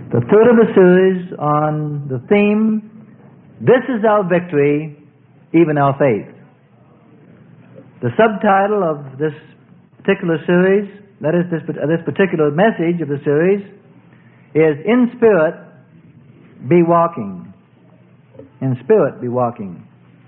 The third of the series on the theme, This is Our Victory, Even Our Faith. The subtitle of this particular series, that is this particular message of the series, is In Spirit Be Walking. In Spirit Be Walking.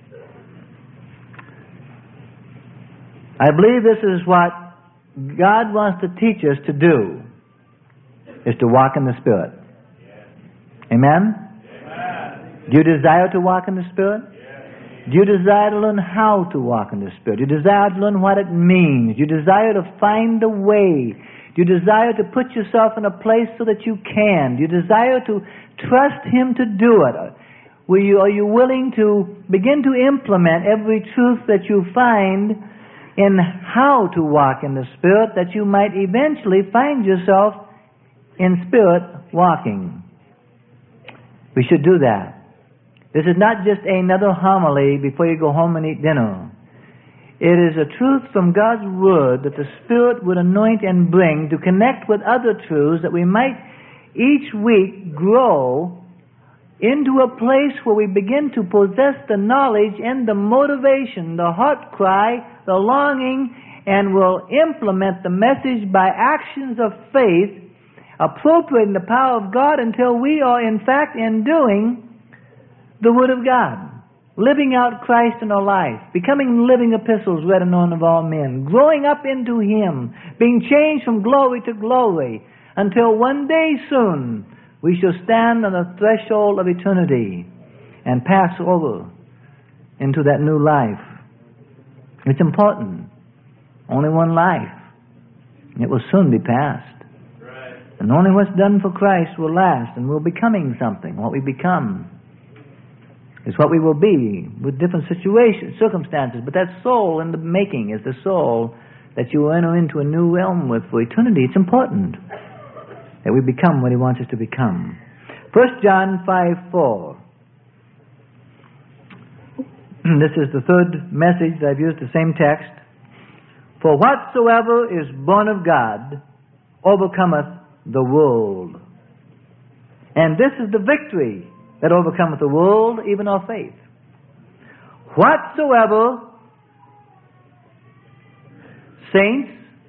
I believe this is what God wants to teach us to do, is to walk in the Spirit. Amen? Amen. Do you desire to walk in the Spirit? Yes. Do you desire to learn how to walk in the Spirit? Do you desire to learn what it means? Do you desire to find the way? Do you desire to put yourself in a place so that you can? Do you desire to trust Him to do it? Are you willing to begin to implement every truth that you find in how to walk in the Spirit, that you might eventually find yourself in Spirit walking? We should do that. This is not just another homily before you go home and eat dinner. It is a truth from God's Word that the Spirit would anoint and bring to connect with other truths, that we might each week grow into a place where we begin to possess the knowledge and the motivation, the heart cry, the longing, and will implement the message by actions of faith, appropriating the power of God until we are in fact in doing the Word of God, living out Christ in our life, becoming living epistles read and known of all men, growing up into Him, being changed from glory to glory, until one day soon we shall stand on the threshold of eternity and pass over into that new life. It's important. Only one life. It will soon be passed. And only what's done for Christ will last, and we're becoming something. What we become is what we will be with different situations, circumstances. But that soul in the making is the soul that you will enter into a new realm with for eternity. It's important that we become what He wants us to become. 1 John 5:4. This is the third message that I've used, the same text. For whatsoever is born of God overcometh the world. And this is the victory that overcometh the world, even our faith. Whatsoever saints,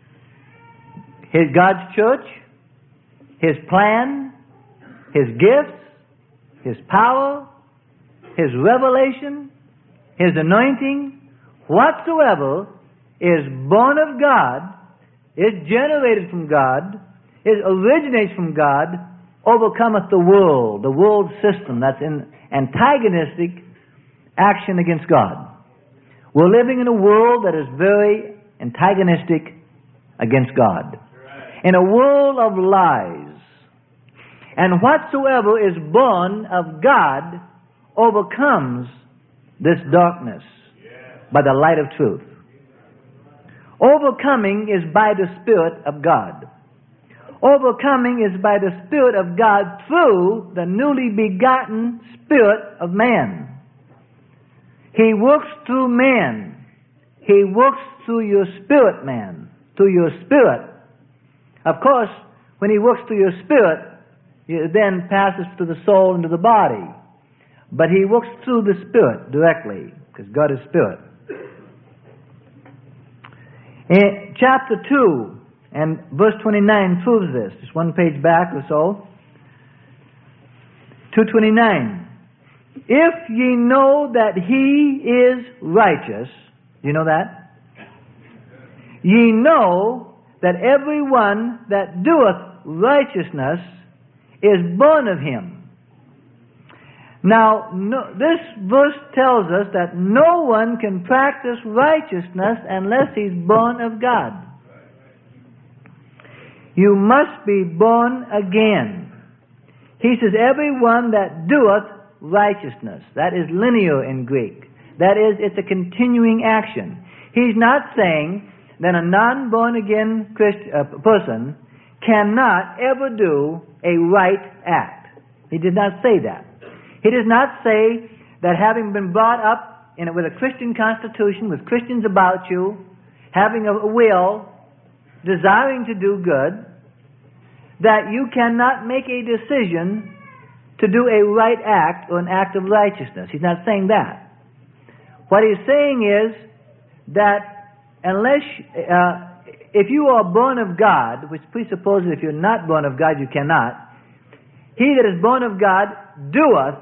God's church, His plan, His gifts, His power, His revelation, His anointing, whatsoever is born of God, is generated from God, it originates from God, overcometh the world system that's in antagonistic action against God. We're living in a world that is very antagonistic against God. In a world of lies. And whatsoever is born of God overcomes this darkness by the light of truth. Overcoming is by the Spirit of God. Overcoming is by the Spirit of God through the newly begotten Spirit of man. He works through man. He works through your spirit, man. Through your spirit. Of course, when He works through your spirit, it then passes to the soul and to the body. But He works through the Spirit directly, because God is Spirit. In chapter 2, and verse 29 proves this. Just one page back or so. 2:29. If ye know that He is righteous, you know that? Ye know that every one that doeth righteousness is born of Him. Now, this verse tells us that no one can practice righteousness unless he's born of God. You must be born again. He says, everyone that doeth righteousness. That is linear in Greek. That is, it's a continuing action. He's not saying that a non-born-again person cannot ever do a right act. He did not say that. He does not say that having been brought up with a Christian constitution, with Christians about you, having a will, desiring to do good, that you cannot make a decision to do a right act or an act of righteousness. He's not saying that. What he's saying is that unless, if you are born of God, which presupposes if you're not born of God, you cannot, he that is born of God doeth,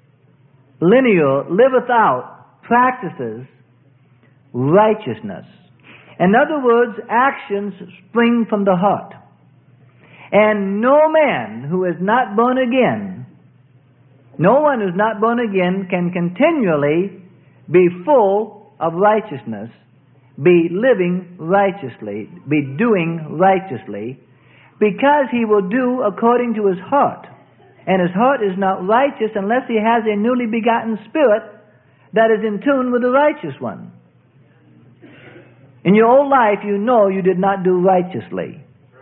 liveth out, practices righteousness. In other words, actions spring from the heart. And no man who is not born again, no one who's not born again can continually be full of righteousness, be living righteously, be doing righteously, because he will do according to his heart. And his heart is not righteous unless he has a newly begotten spirit that is in tune with the righteous one. In your old life, you know you did not do righteously.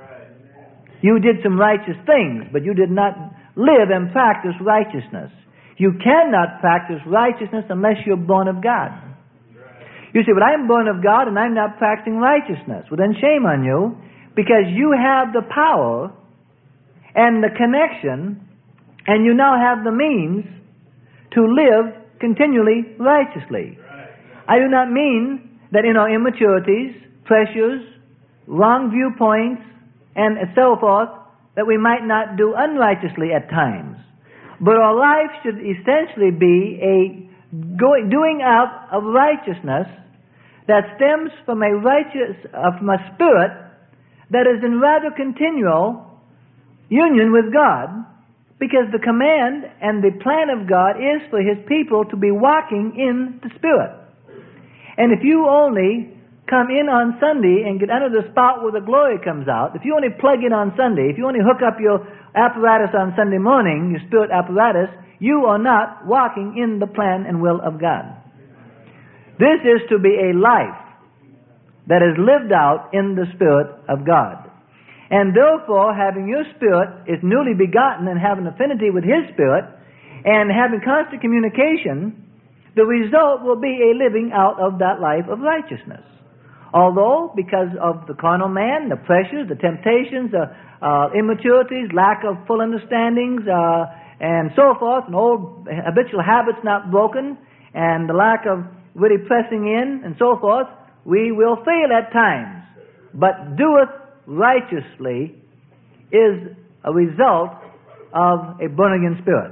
You did some righteous things, but you did not live and practice righteousness. You cannot practice righteousness unless you're born of God. You say, but I'm born of God and I'm not practicing righteousness. Well, then shame on you, because you have the power and the connection, and you now have the means to live continually righteously. I do not mean that in our immaturities, pressures, wrong viewpoints, and so forth, that we might not do unrighteously at times. But our life should essentially be a doing out of righteousness that stems from from a spirit that is in rather continual union with God, because the command and the plan of God is for His people to be walking in the Spirit. And if you only come in on Sunday and get under the spot where the glory comes out, if you only plug in on Sunday, if you only hook up your apparatus on Sunday morning, your spirit apparatus, you are not walking in the plan and will of God. This is to be a life that is lived out in the Spirit of God. And therefore, having your spirit is newly begotten and having affinity with His Spirit and having constant communication, the result will be a living out of that life of righteousness. Although, because of the carnal man, the pressures, the temptations, the immaturities, lack of full understandings, and so forth, and old habitual habits not broken, and the lack of really pressing in, and so forth, we will fail at times. But doeth righteously is a result of a born-again spirit.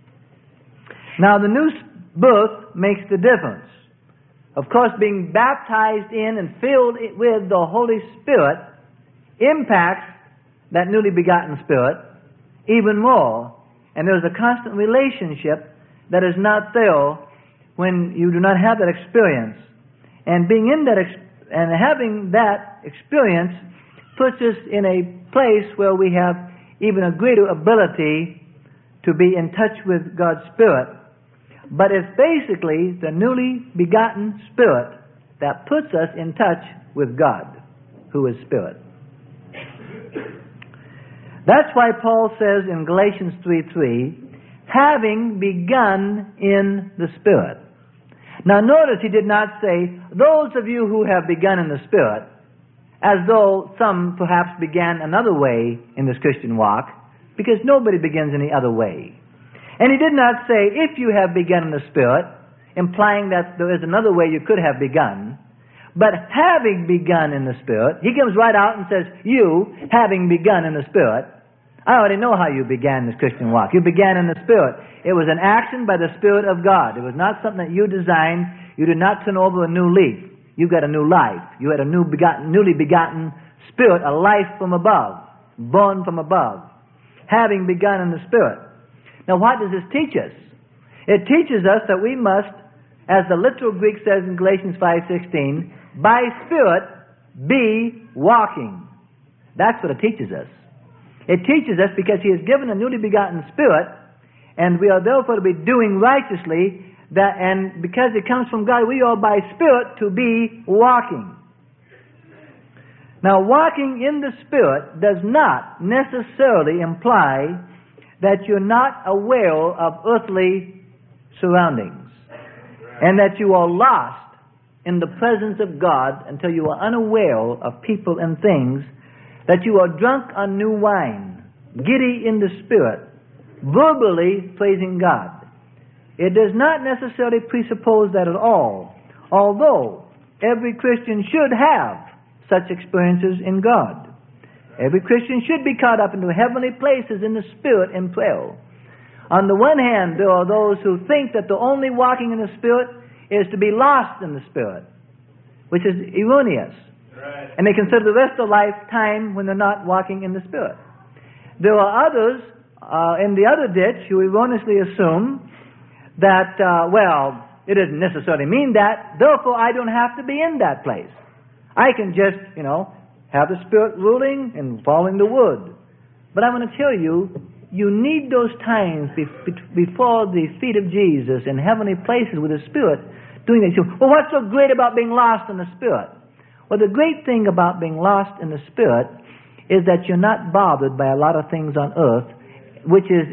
Now, the new birth makes the difference. Of course, being baptized in and filled with the Holy Spirit impacts that newly begotten spirit even more. And there's a constant relationship that is not there when you do not have that experience. And being in that and having that experience puts us in a place where we have even a greater ability to be in touch with God's Spirit. But it's basically the newly begotten Spirit that puts us in touch with God, who is Spirit. That's why Paul says in Galatians 3:3, having begun in the Spirit. Now notice he did not say, those of you who have begun in the Spirit, as though some perhaps began another way in this Christian walk, because nobody begins any other way. And he did not say, if you have begun in the Spirit, implying that there is another way you could have begun, but having begun in the Spirit, he comes right out and says, you, having begun in the Spirit, I already know how you began this Christian walk. You began in the Spirit. It was an action by the Spirit of God. It was not something that you designed. You did not turn over a new leaf. You got a new life. You had a newly begotten Spirit, a life from above, born from above, having begun in the Spirit. Now, what does this teach us? It teaches us that we must, as the literal Greek says in Galatians 5:16, by Spirit be walking. That's what it teaches us. It teaches us because He has given a newly begotten Spirit, and we are therefore to be doing righteously, and because it comes from God, we are by Spirit to be walking. Now, walking in the Spirit does not necessarily imply that you're not aware of earthly surroundings, and that you are lost in the presence of God until you are unaware of people and things, that you are drunk on new wine, giddy in the spirit, verbally praising God. It does not necessarily presuppose that at all, although every Christian should have such experiences in God. Every Christian should be caught up into heavenly places in the Spirit in prayer. On the one hand, there are those who think that the only walking in the Spirit is to be lost in the Spirit, which is erroneous. Right. And they consider the rest of lifetime when they're not walking in the Spirit. There are others in the other ditch who erroneously assume that, it doesn't necessarily mean that, therefore I don't have to be in that place. I can just, have the Spirit ruling and following the Word. But I'm going to tell you, you need those times before the feet of Jesus in heavenly places with the Spirit doing that. Well, what's so great about being lost in the Spirit? Well, the great thing about being lost in the Spirit is that you're not bothered by a lot of things on earth, which is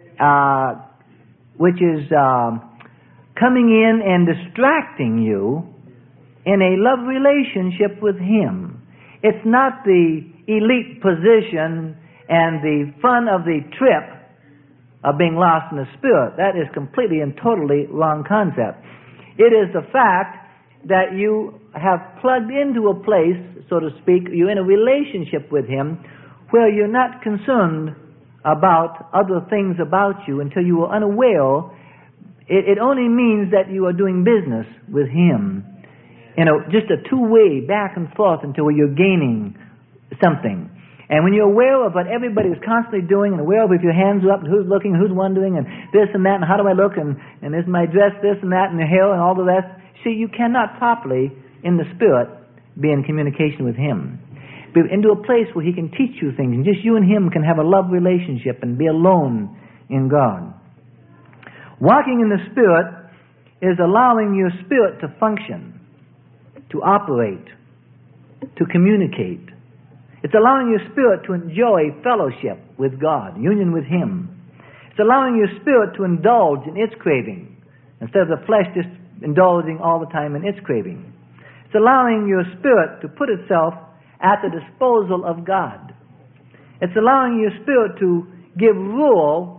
coming in and distracting you in a love relationship with Him. It's not the elite position and the fun of the trip of being lost in the Spirit. That is completely and totally wrong concept. It is the fact that you have plugged into a place, so to speak, you're in a relationship with Him where you're not concerned about other things about you until you are unaware. It only means that you are doing business with Him. Just a two-way back and forth until you're gaining something. And when you're aware of what everybody is constantly doing and aware of if your hands are up and who's looking, who's wondering, and this and that, and how do I look, and is my dress this and that, and the hair and all the rest, see, you cannot properly, in the Spirit, be in communication with Him. Be into a place where He can teach you things, and just you and Him can have a love relationship and be alone in God. Walking in the Spirit is allowing your spirit to function, to operate, to communicate. It's allowing your spirit to enjoy fellowship with God, union with Him. It's allowing your spirit to indulge in its craving, instead of the flesh just indulging all the time in its craving. It's allowing your spirit to put itself at the disposal of God. It's allowing your spirit to give rule,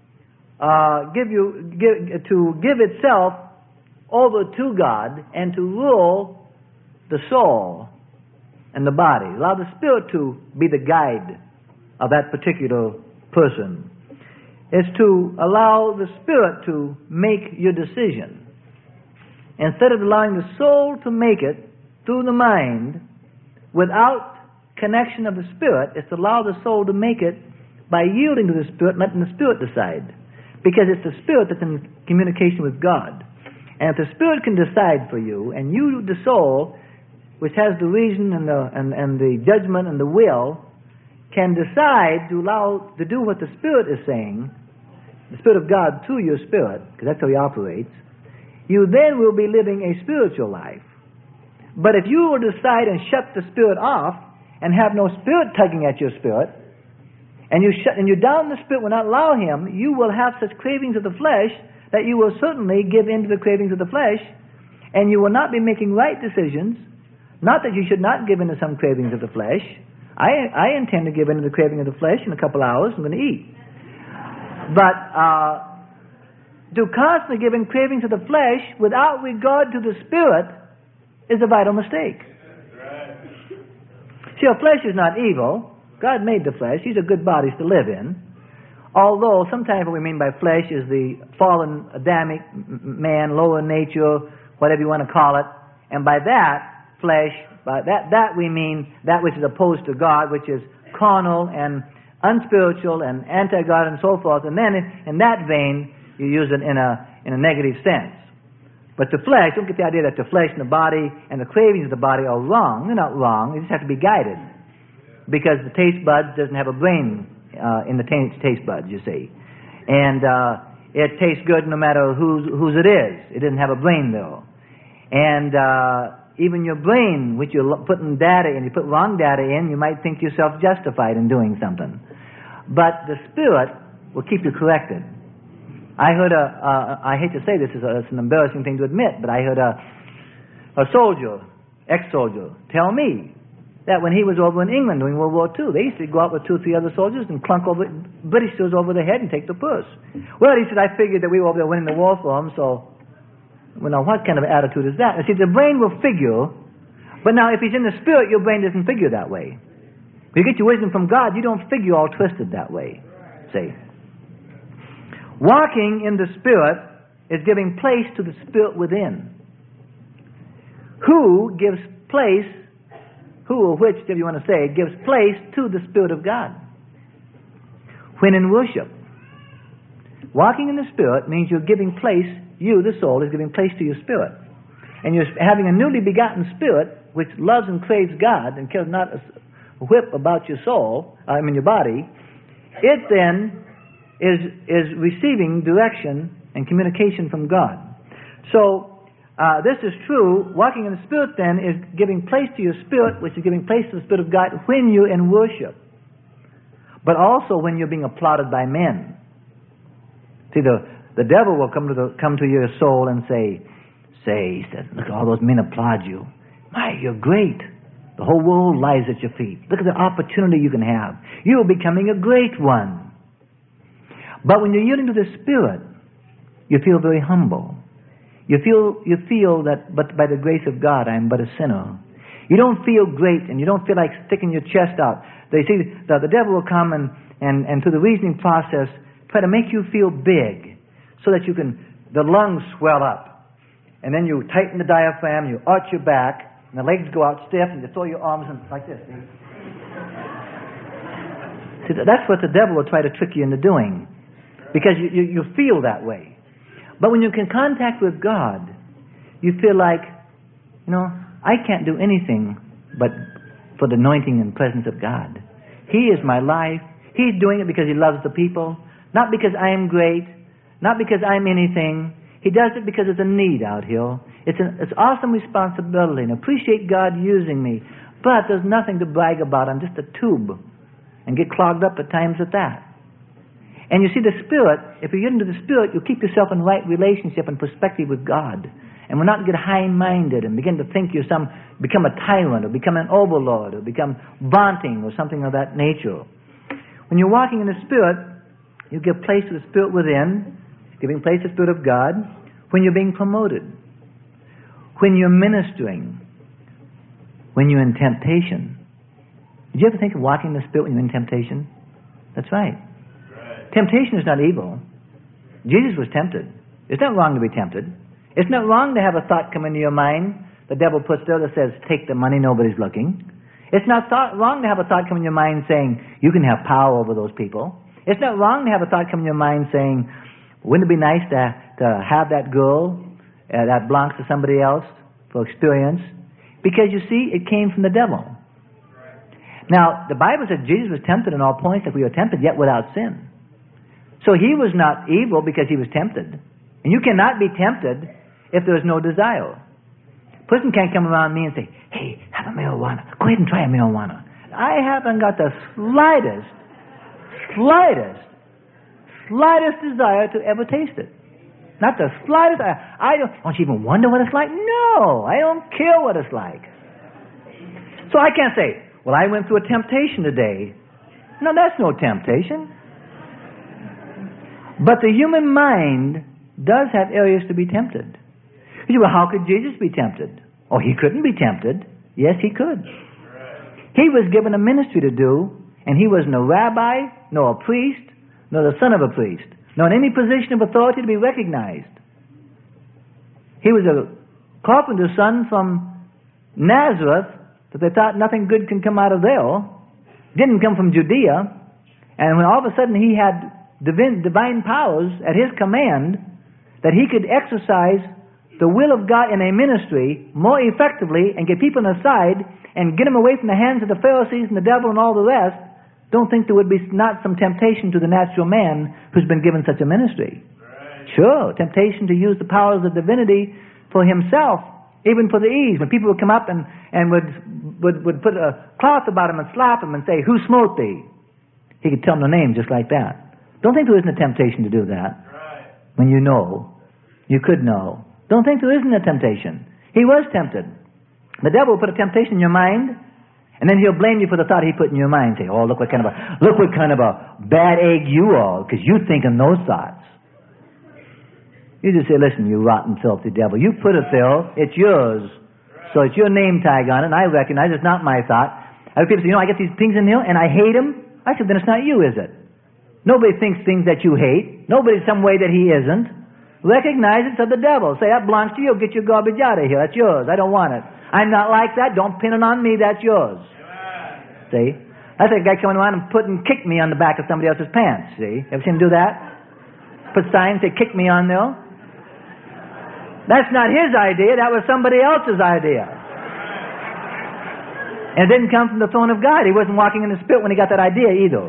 to give itself over to God and to rule the soul and the body. Allow the Spirit to be the guide of that particular person. It's to allow the Spirit to make your decision. Instead of allowing the soul to make it through the mind without connection of the Spirit, it's to allow the soul to make it by yielding to the Spirit, letting the Spirit decide. Because it's the Spirit that's in communication with God. And if the Spirit can decide for you, and you, the soul, which has the reason and the judgment and the will, can decide to do what the Spirit is saying, the Spirit of God through your spirit, because that's how He operates, you then will be living a spiritual life. But if you will decide and shut the Spirit off and have no Spirit tugging at your spirit, and you down the Spirit will not allow Him, you will have such cravings of the flesh that you will certainly give in to the cravings of the flesh, and you will not be making right decisions. Not that you should not give in to some cravings of the flesh. I intend to give in to the craving of the flesh in a couple hours. I'm going to eat. But to constantly give in cravings of the flesh without regard to the Spirit is a vital mistake. See, our flesh is not evil. God made the flesh. These are good bodies to live in. Although sometimes what we mean by flesh is the fallen Adamic man, lower nature, whatever you want to call it. And by that, flesh, by that we mean that which is opposed to God, which is carnal and unspiritual and anti-God and so forth. And then in that vein, you use it in a negative sense. But the flesh, don't get the idea that the flesh and the body and the cravings of the body are wrong. They're not wrong. They just have to be guided. Because the taste buds doesn't have a brain in the taste buds, you see. And it tastes good no matter whose it is. It doesn't have a brain, though. And even your brain, which you're putting data in, you put wrong data in, you might think yourself justified in doing something. But the Spirit will keep you corrected. I heard I hate to say this, it's an embarrassing thing to admit, but I heard a soldier, ex-soldier, tell me that when he was over in England during World War II, they used to go out with 2 or 3 other soldiers and clunk over British soldiers over the head and take the purse. Well, he said, I figured that we were over there winning the war for him, so, well, now what kind of attitude is that? And see, the brain will figure, but now if he's in the spirit, your brain doesn't figure that way. If you get your wisdom from God, you don't figure all twisted that way. See? Walking in the spirit is giving place to the spirit within. Who gives place, who or which, if you want to say, gives place to the Spirit of God. When in worship, walking in the Spirit means you're giving place, you, the soul, is giving place to your spirit. And you're having a newly begotten spirit which loves and craves God and cares not a whip about your soul, your body. It then is receiving direction and communication from God. So, this is true. Walking in the Spirit then is giving place to your spirit, which is giving place to the Spirit of God when you're in worship. But also when you're being applauded by men. See, the devil will come to your soul and say, he says, look, all those men applaud you. My, you're great. The whole world lies at your feet. Look at the opportunity you can have. You're becoming a great one. But when you're yielding to the Spirit, you feel very humble. You feel that, but by the grace of God, I am but a sinner. You don't feel great, and you don't feel like sticking your chest out. They see the devil will come and through the reasoning process try to make you feel big, so that the lungs swell up, and then you tighten the diaphragm, you arch your back, and the legs go out stiff, and you throw your arms in like this. See, that's what the devil will try to trick you into doing, because you feel that way. But when you can contact with God, you feel like, I can't do anything but for the anointing and presence of God. He is my life. He's doing it because He loves the people, not because I am great, not because I'm anything. He does it because it's a need out here. It's awesome responsibility, and appreciate God using me. But there's nothing to brag about. I'm just a tube, and get clogged up at times at that. And you see, the Spirit, if you get into the Spirit, you'll keep yourself in right relationship and perspective with God. And will not get high-minded and begin to think become a tyrant, or become an overlord, or become vaunting, or something of that nature. When you're walking in the Spirit, you give place to the Spirit within, giving place to the Spirit of God. When you're being promoted, when you're ministering, when you're in temptation. Did you ever think of walking in the Spirit when you're in temptation? That's right. Temptation is not evil. Jesus was tempted. It's not wrong to be tempted. It's not wrong to have a thought come into your mind the devil puts there that says, take the money, nobody's looking. It's not wrong to have a thought come in your mind saying, you can have power over those people. It's not wrong to have a thought come in your mind saying, wouldn't it be nice to have that girl that belongs to somebody else for experience? Because you see, it came from the devil. Now, the Bible says Jesus was tempted in all points like we are tempted, yet without sin. So He was not evil because He was tempted. And you cannot be tempted if there is no desire. A person can't come around me and say, hey, have a marijuana. Go ahead and try a marijuana. I haven't got the slightest desire to ever taste it. Not the slightest. Don't you even wonder what it's like? No, I don't care what it's like. So I can't say, well, I went through a temptation today. No, that's no temptation. But the human mind does have areas to be tempted. You say, well, how could Jesus be tempted? Oh, He couldn't be tempted. Yes, He could. He was given a ministry to do, and He was no rabbi, nor a priest, nor the son of a priest, nor in any position of authority to be recognized. He was a carpenter's son from Nazareth, that they thought nothing good can come out of there. Didn't come from Judea. And when all of a sudden He had divine powers at His command, that He could exercise the will of God in a ministry more effectively and get people on the side and get them away from the hands of the Pharisees and the devil and all the rest, don't think there would be not some temptation to the natural man who's been given such a ministry. Right. Sure, temptation to use the powers of divinity for himself, even for the ease. When people would come up and would put a cloth about him and slap him and say, who smote thee? He could tell them the name just like that. Don't think there isn't a temptation to do that. Right. When you know, you could know. Don't think there isn't a temptation. He was tempted. The devil will put a temptation in your mind, And then he'll blame you for the thought he put in your mind. Say, oh, look what kind of a bad egg you are, because you thinking those thoughts. You just say, listen, you rotten, filthy devil. You put it there. It's yours. So it's your name tag on it, and I recognize it's not my thought. Other people say, I get these things in there, and I hate them. I said, then it's not you, is it? Nobody thinks things that you hate. Nobody's some way that he isn't. Recognize it's of the devil. Say, that belongs to you. Get your garbage out of here. That's yours. I don't want it. I'm not like that. Don't pin it on me. That's yours. See? I think a guy coming around and kick me on the back of somebody else's pants. See? Ever seen him do that? Put signs, say, kick me on there. That's not his idea. That was somebody else's idea. And it didn't come from the throne of God. He wasn't walking in the Spirit when he got that idea either.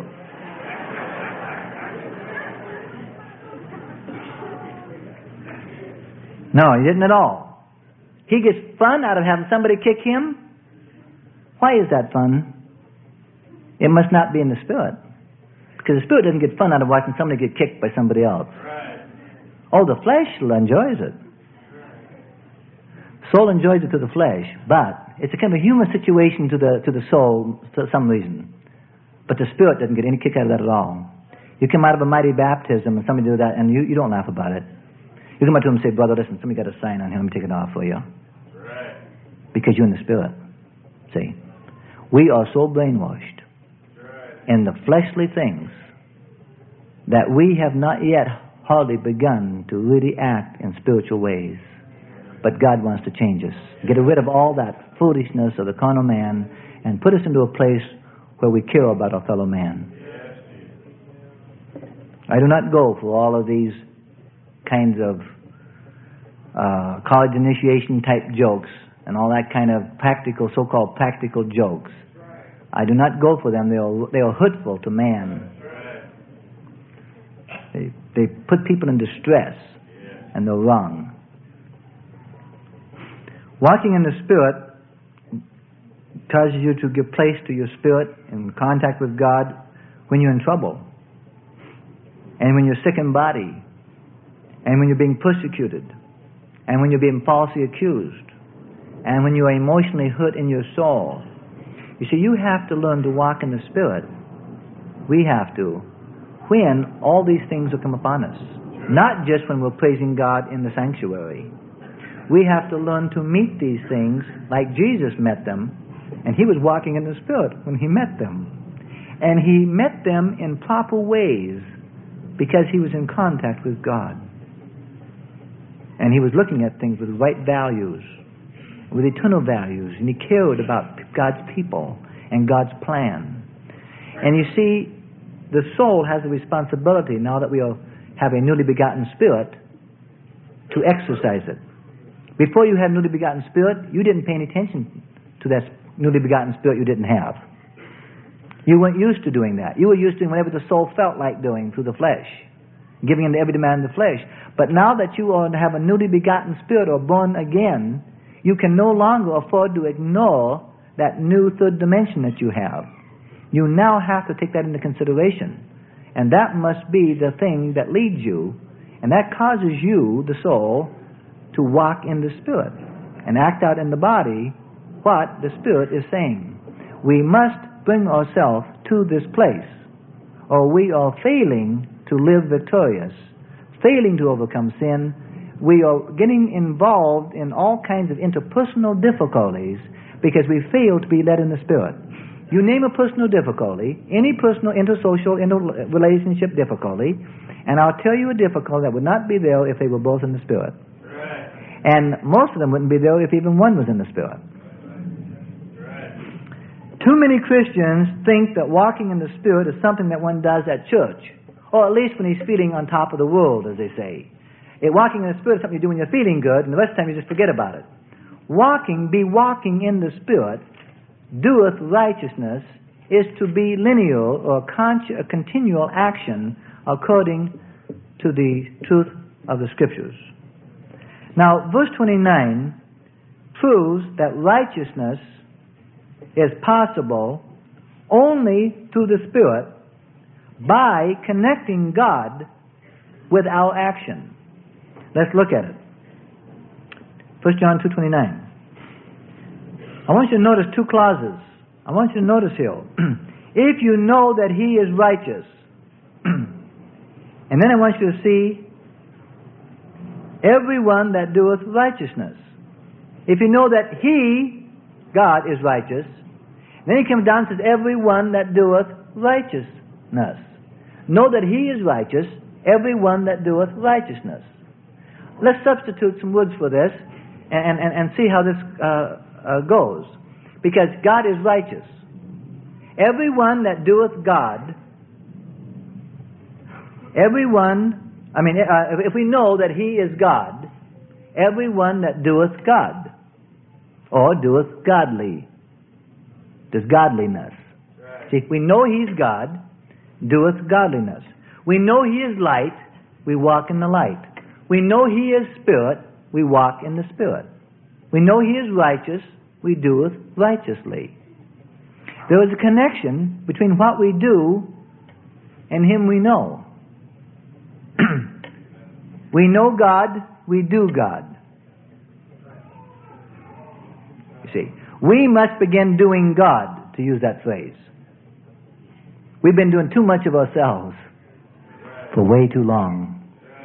No, he didn't at all. He gets fun out of having somebody kick him. Why is that fun? It must not be in the Spirit. Because the Spirit doesn't get fun out of watching somebody get kicked by somebody else. Right. Oh, the flesh enjoys it. Soul enjoys it to the flesh, but it's a kind of a human situation to the soul for some reason. But the Spirit doesn't get any kick out of that at all. You come out of a mighty baptism and somebody do that, and you don't laugh about it. You come up to him and say, brother, listen, somebody got a sign on him, let me take it off for you. Right. Because you're in the Spirit. See? We are so brainwashed in the fleshly things that we have not yet hardly begun to really act in spiritual ways. But God wants to change us. Get rid of all that foolishness of the carnal man and put us into a place where we care about our fellow man. I do not go for all of these kinds of college initiation type jokes and all that kind of practical, so-called practical jokes. I do not go for them. They are hurtful to man. They put people in distress, and they're wrong. Walking in the Spirit causes you to give place to your spirit in contact with God when you're in trouble, and when you're sick in body, and when you're being persecuted, and when you're being falsely accused, and when you are emotionally hurt in your soul. You see, you have to learn to walk in the Spirit. We have to. When all these things will come upon us. Not just when we're praising God in the sanctuary. We have to learn to meet these things like Jesus met them. And he was walking in the Spirit when he met them. And he met them in proper ways because he was in contact with God. And he was looking at things with right values, with eternal values, and he cared about God's people and God's plan. And you see, the soul has a responsibility, now that we have a newly begotten spirit, to exercise it. Before you had a newly begotten spirit, you didn't pay any attention to that newly begotten spirit you didn't have. You weren't used to doing that. You were used to doing whatever the soul felt like doing through the flesh, giving in to every demand of the flesh. But now that you are to have a newly begotten spirit or born again, you can no longer afford to ignore that new third dimension that you have. You now have to take that into consideration. And that must be the thing that leads you, and that causes you, the soul, to walk in the Spirit and act out in the body what the Spirit is saying. We must bring ourselves to this place, or we are failing to live victorious, failing to overcome sin. We are getting involved in all kinds of interpersonal difficulties because we fail to be led in the Spirit. You name a personal difficulty, any personal intersocial interrelationship difficulty, and I'll tell you a difficulty that would not be there if they were both in the Spirit. Right. And most of them wouldn't be there if even one was in the Spirit. Right. Too many Christians think that walking in the Spirit is something that one does at church, or at least when he's feeling on top of the world, as they say. Walking in the Spirit is something you do when you're feeling good, and the rest of the time you just forget about it. Be walking in the Spirit, doeth righteousness, is to be linear or a continual action according to the truth of the Scriptures. Now, verse 29 proves that righteousness is possible only through the Spirit by connecting God with our action. Let's look at it. 1 John 2:29. I want you to notice two clauses. I want you to notice here. If you know that He is righteous, and then I want you to see everyone that doeth righteousness. If you know that He, God, is righteous, then He comes down and says, everyone that doeth righteousness. Know that He is righteous, everyone that doeth righteousness. Let's substitute some words for this and see how this goes. Because God is righteous. Everyone that doeth God, if we know that He is God, everyone that doeth God, or doeth godly, does godliness. Right. See, we know He's God, doeth godliness. We know He is light, we walk in the light. We know He is Spirit, we walk in the Spirit. We know He is righteous, we doeth righteously. There is a connection between what we do and Him we know. We know God, we do God. You see, we must begin doing God, to use that phrase. We've been doing too much of ourselves for way too long.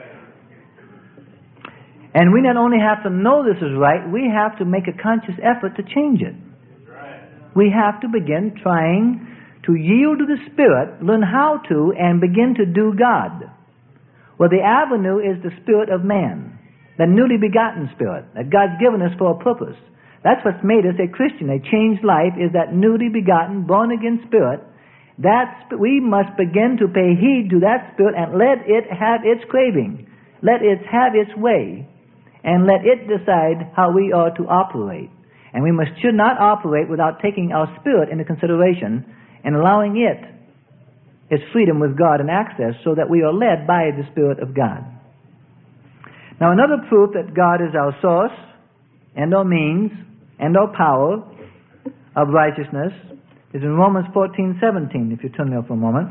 And we not only have to know this is right, we have to make a conscious effort to change it. We have to begin trying to yield to the Spirit, learn how to, and begin to do God. Well, the avenue is the spirit of man, the newly begotten spirit that God's given us for a purpose. That's what's made us a Christian. A changed life is that newly begotten, born-again spirit. We must begin to pay heed to that spirit and let it have its craving. Let it have its way. And let it decide how we are to operate. And we should not operate without taking our spirit into consideration and allowing it its freedom with God and access so that we are led by the Spirit of God. Now, another proof that God is our source and our means and our power of righteousness is in Romans 14:17, if you turn there for a moment.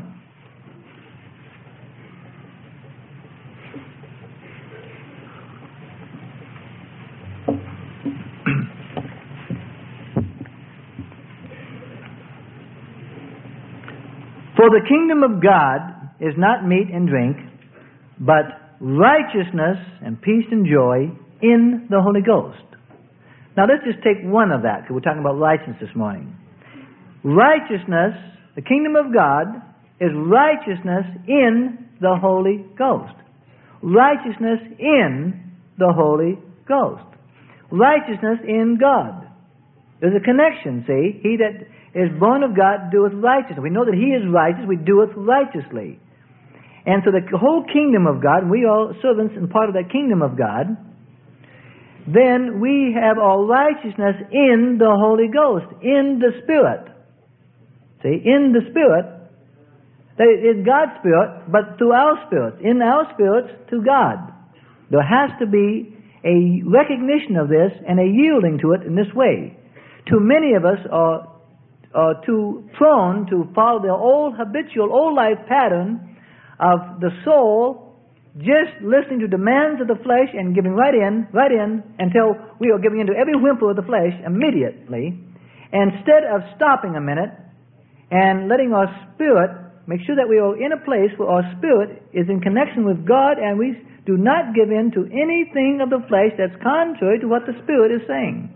For the kingdom of God is not meat and drink, but righteousness and peace and joy in the Holy Ghost. Now let's just take one of that, because we're talking about righteousness this morning. Righteousness, the kingdom of God, is righteousness in the Holy Ghost. Righteousness in the Holy Ghost. Righteousness in God. There's a connection, see? He that is born of God doeth righteousness. We know that He is righteous, we doeth righteously. And so the whole kingdom of God, we are servants and part of that kingdom of God, then we have all righteousness in the Holy Ghost, in the Spirit. See, in the Spirit, that is God's Spirit, but through our spirits, in our spirits to God. There has to be a recognition of this and a yielding to it in this way. Too many of us are too prone to follow the old habitual, old life pattern of the soul just listening to demands of the flesh and giving right in, until we are giving into every whimper of the flesh immediately, instead of stopping a minute and letting our spirit, make sure that we are in a place where our spirit is in connection with God and we do not give in to anything of the flesh that's contrary to what the Spirit is saying.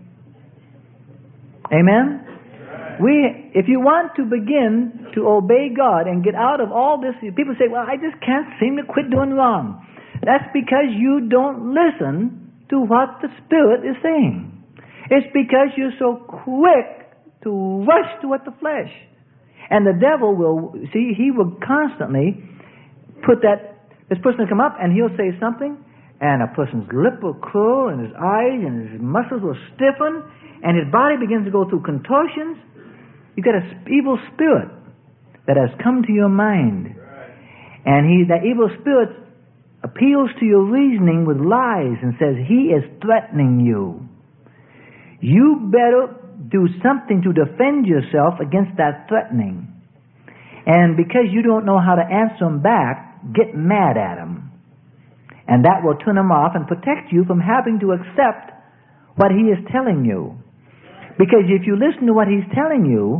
Amen? If you want to begin to obey God and get out of all this, people say, well, I just can't seem to quit doing wrong. That's because you don't listen to what the Spirit is saying. It's because you're so quick to rush to what the flesh. And the devil will, see, he will constantly put this person will come up and he'll say something, and a person's lip will curl, and his eyes and his muscles will stiffen, and his body begins to go through contortions. You've got an evil spirit that has come to your mind. And that evil spirit appeals to your reasoning with lies and says, he is threatening you. You better do something to defend yourself against that threatening. And because you don't know how to answer him back, get mad at him. And that will turn him off and protect you from having to accept what he is telling you. Because if you listen to what he's telling you,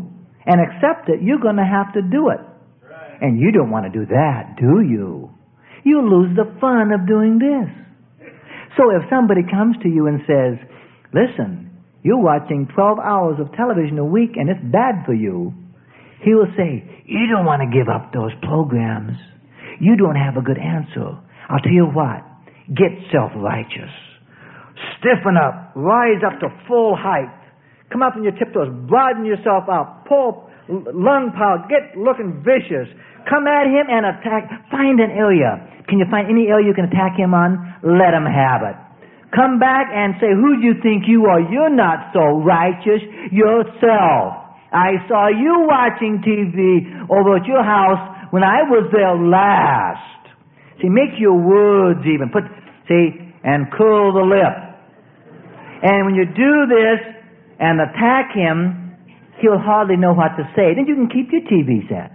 and accept it, you're going to have to do it. Right. And you don't want to do that, do you? You lose the fun of doing this. So if somebody comes to you and says, listen, you're watching 12 hours of television a week and it's bad for you, he will say, you don't want to give up those programs. You don't have a good answer. I'll tell you what, get self-righteous. Stiffen up, rise up to full height. Come up on your tiptoes, broaden yourself out, pull lung power, get looking vicious. Come at him and attack. Find an area. Can you find any area you can attack him on? Let him have it. Come back and say, who do you think you are? You're not so righteous yourself. I saw you watching TV over at your house when I was there last. See, make your words even. And curl the lip. And when you do this and attack him, he'll hardly know what to say. Then you can keep your TV set.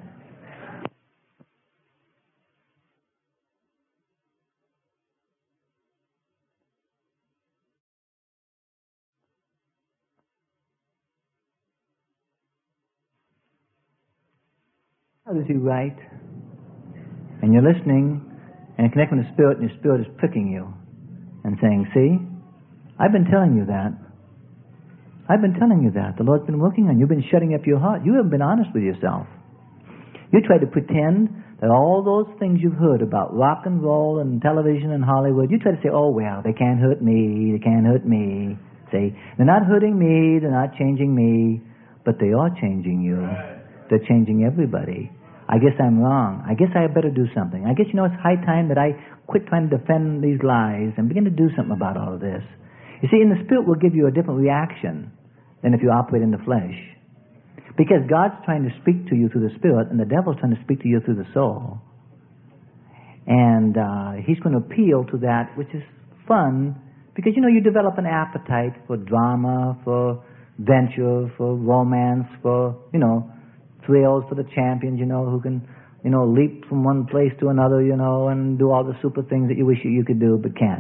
How does he write? And you're listening and connecting with the Spirit, and your Spirit is pricking you and saying, see, I've been telling you that. I've been telling you that. The Lord's been working on you. You've been shutting up your heart. You haven't been honest with yourself. You try to pretend that all those things you've heard about rock and roll and television and Hollywood, you try to say, oh, well, they can't hurt me. They can't hurt me. See, they're not hurting me. They're not changing me. But they are changing you. They're changing everybody. I guess I'm wrong. I guess I better do something. I guess, it's high time that I quit trying to defend these lies and begin to do something about all of this. You see, in the Spirit will give you a different reaction than if you operate in the flesh. Because God's trying to speak to you through the Spirit, and the devil's trying to speak to you through the soul. And he's going to appeal to that which is fun, because, you develop an appetite for drama, for venture, for romance, for, thrills for the champions, who can, leap from one place to another, and do all the super things that you wish you could do but can't.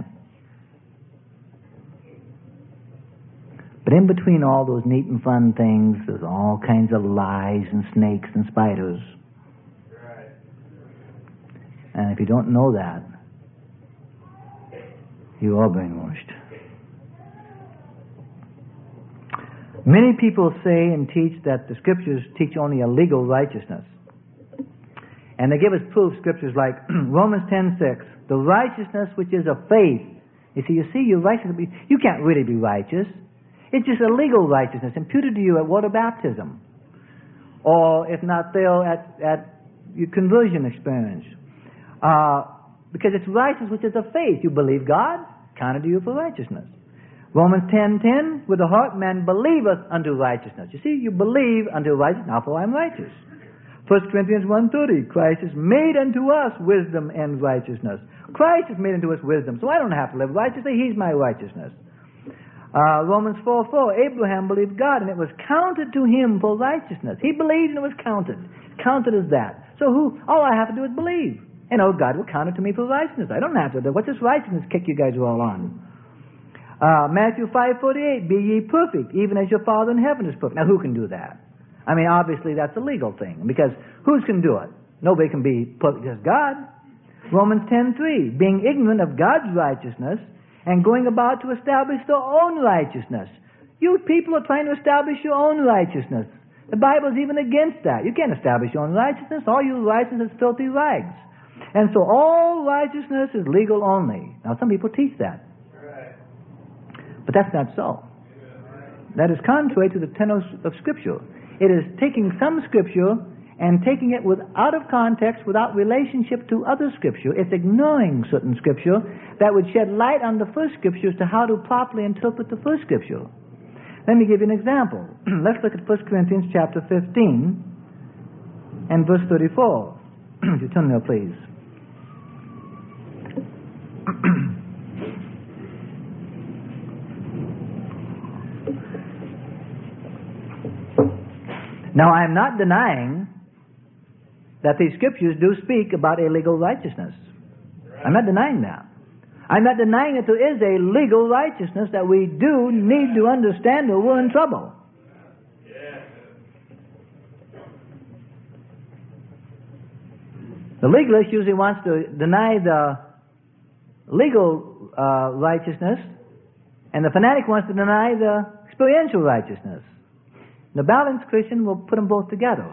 But in between all those neat and fun things, there's all kinds of lies and snakes and spiders. Right. And if you don't know that, you are brainwashed. Many people say and teach that the Scriptures teach only a legal righteousness. And they give us proof, Scriptures like Romans 10:6, the righteousness which is of faith. You see, you're righteous. You can't really be righteous. It's just a legal righteousness imputed to you at water baptism. Or, if not there, at your conversion experience. Because it's righteousness which is of faith. You believe God, counted to you for righteousness. Romans 10:10, with the heart man believeth unto righteousness. You see, you believe unto righteousness, now for I'm righteous. 1 Corinthians 1:30, Christ is made unto us wisdom and righteousness. Christ is made unto us wisdom, so I don't have to live righteously, He's my righteousness. Romans 4:4, Abraham believed God, and it was counted to him for righteousness. He believed and it was counted. Counted as that. So all I have to do is believe. God will count it to me for righteousness. I don't have to do. What's this righteousness kick you guys are all on? Matthew 5:48, be ye perfect, even as your Father in heaven is perfect. Now, who can do that? Obviously, that's a legal thing, because who can do it? Nobody can be perfect as God. Romans 10:3, being ignorant of God's righteousness and going about to establish their own righteousness. You people are trying to establish your own righteousness. The Bible is even against that. You can't establish your own righteousness. All your righteousness is filthy rags. And so all righteousness is legal only. Now, some people teach that. But that's not so. That is contrary to the tenor of Scripture. It is taking some Scripture and taking it out of context, without relationship to other Scripture. It's ignoring certain Scripture that would shed light on the first Scripture as to how to properly interpret the first Scripture. Let me give you an example. Let's look at 1 Corinthians chapter 15 and verse 34. If you turn there, please. Now, I am not denying that these Scriptures do speak about a legal righteousness. I'm not denying that. I'm not denying that there is a legal righteousness that we do need to understand, or we're in trouble. The legalist usually wants to deny the legal righteousness, and the fanatic wants to deny the experiential righteousness. The balanced Christian will put them both together.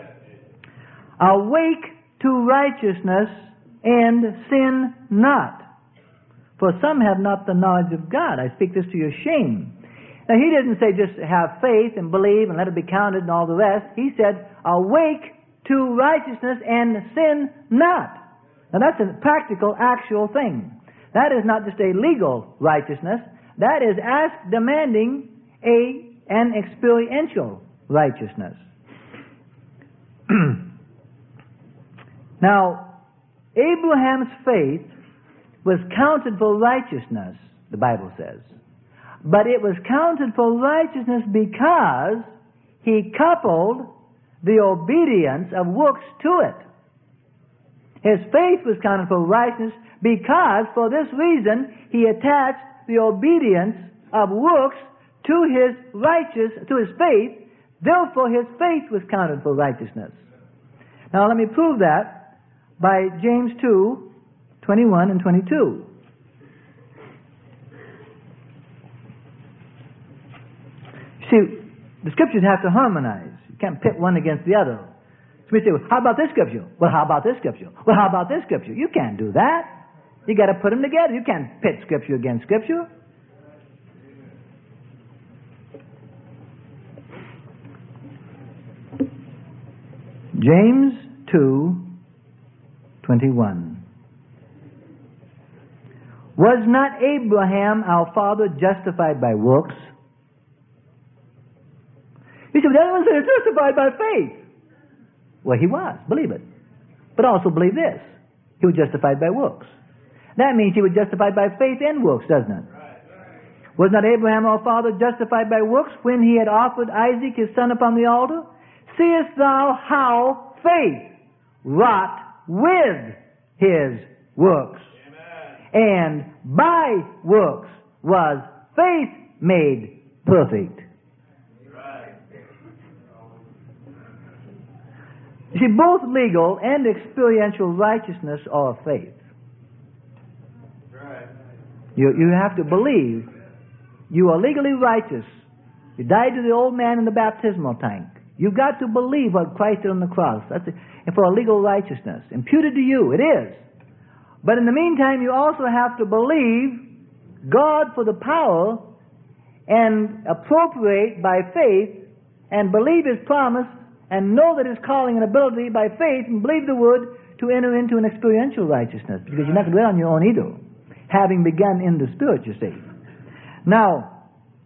Awake to righteousness and sin not. For some have not the knowledge of God. I speak this to your shame. Now, he didn't say just have faith and believe and let it be counted and all the rest. He said, awake to righteousness and sin not. Now, that's a practical, actual thing. That is not just a legal righteousness. That is demanding an experiential righteousness. Now, Abraham's faith was counted for righteousness, the Bible says. But it was counted for righteousness because he coupled the obedience of works to it. His faith was counted for righteousness because, for this reason, he attached the obedience of works to his faith. Therefore, his faith was counted for righteousness. Now, let me prove that by James 2:21 and 22. See, the scriptures have to harmonize. You can't pit one against the other. So we say, well, how about this scripture? Well, how about this scripture? Well, how about this scripture? You can't do that. You got to put them together. You can't pit scripture against scripture. James 2:21. Was not Abraham our father justified by works? He said, the other one said, justified by faith. Well, he was. Believe it. But also believe this. He was justified by works. That means he was justified by faith and works, doesn't it? Was not Abraham our father justified by works when he had offered Isaac his son upon the altar? Seest thou how faith wrought with his works? And by works was faith made perfect. You see, both legal and experiential righteousness are of faith. You have to believe you are legally righteous. You died to the old man in the baptismal tank. You've got to believe what Christ did on the cross. That's it. And for a legal righteousness. Imputed to you, it is. But in the meantime, you also have to believe God for the power and appropriate by faith and believe His promise and know that His calling and ability by faith and believe the word to enter into an experiential righteousness, because you're not going to do it on your own either, having begun in the Spirit, you see. Now,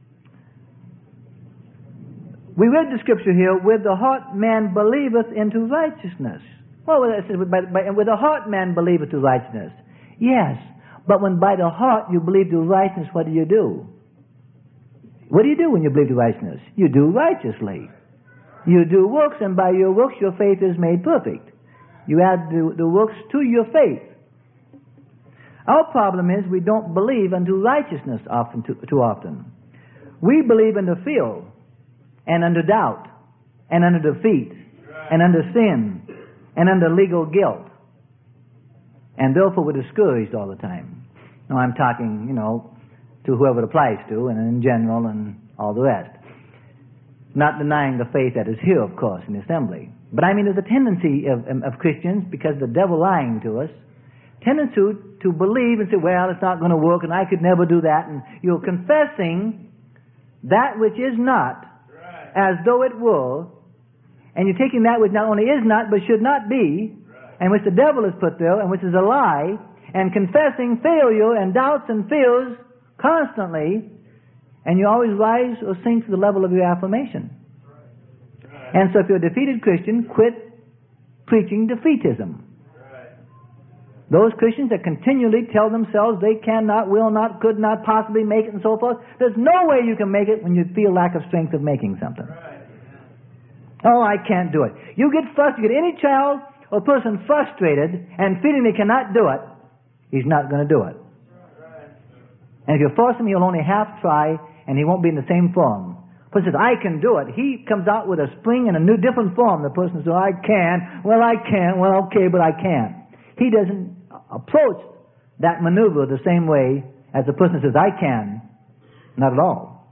we read the scripture here, with the heart man believeth into righteousness. Well, it says, with the heart man believeth to righteousness. Yes, but when by the heart you believe to righteousness, what do? What do you do when you believe to righteousness? You do righteously. You do works, and by your works your faith is made perfect. You add the works to your faith. Our problem is we don't believe unto righteousness too often. We believe under fear, and under doubt, and under defeat, and under sin, and under legal guilt. And therefore we're discouraged all the time. Now I'm talking, to whoever it applies to, and in general, and all the rest. Not denying the faith that is here, of course, in the assembly. But I mean, there's a tendency of Christians, because the devil lying to us, tendency to believe and say, well, it's not going to work, and I could never do that. And you're confessing that which is not as though it were, and you're taking that which not only is not, but should not be, and which the devil has put there, and which is a lie, and confessing failure and doubts and fears constantly, and you always rise or sink to the level of your affirmation. And so if you're a defeated Christian, quit preaching defeatism. Those Christians that continually tell themselves they cannot, will not, could not possibly make it, and so forth, there's no way you can make it when you feel lack of strength of making something. Oh, I can't do it. You get any child or person frustrated and feeling they cannot do it, he's not going to do it. And if you force him, he'll only half try, and he won't be in the same form. person says, I can do it, he comes out with a spring in a new, different form. The person says, I can. Well, I can't. Well, okay, but I can't. He doesn't approach that maneuver the same way as the person says, I can. Not at all.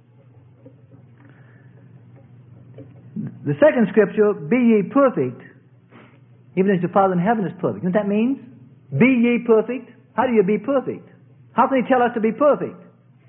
The second scripture, be ye perfect, even as your Father in heaven is perfect. You know what that means? Be ye perfect. How do you be perfect? How can he tell us to be perfect?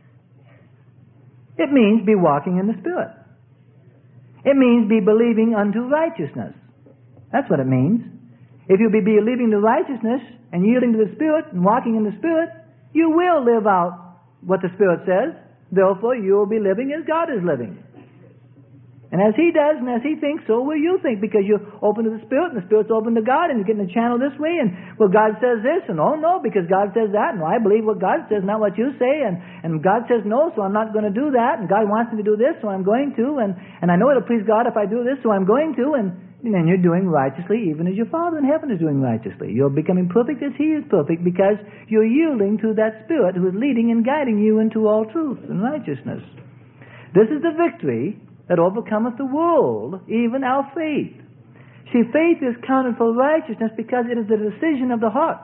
It means be walking in the Spirit. It means be believing unto righteousness. That's what it means. If you be believing to righteousness and yielding to the Spirit and walking in the Spirit, you will live out what the Spirit says. Therefore, you will be living as God is living. And as He does and as He thinks, so will you think, because you're open to the Spirit and the Spirit's open to God, and you're getting the channel this way, and well, God says this, and oh no, because God says that, and I believe what God says, not what you say, and God says no, so I'm not going to do that, and God wants me to do this, so I'm going to, and I know it'll please God if I do this, so I'm going to, and you're doing righteously even as your Father in heaven is doing righteously. You're becoming perfect as He is perfect because you're yielding to that Spirit who is leading and guiding you into all truth and righteousness. This is the victory that overcometh the world, even our faith. See, faith is counted for righteousness because it is the decision of the heart.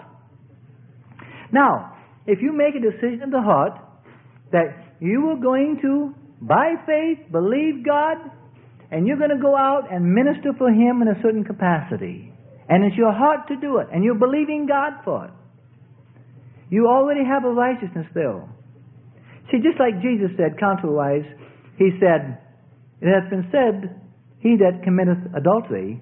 Now, if you make a decision of the heart that you are going to, by faith, believe God, and you're going to go out and minister for Him in a certain capacity, and it's your heart to do it, and you're believing God for it, you already have a righteousness there. See, just like Jesus said, counterwise, He said, it has been said, he that committeth adultery,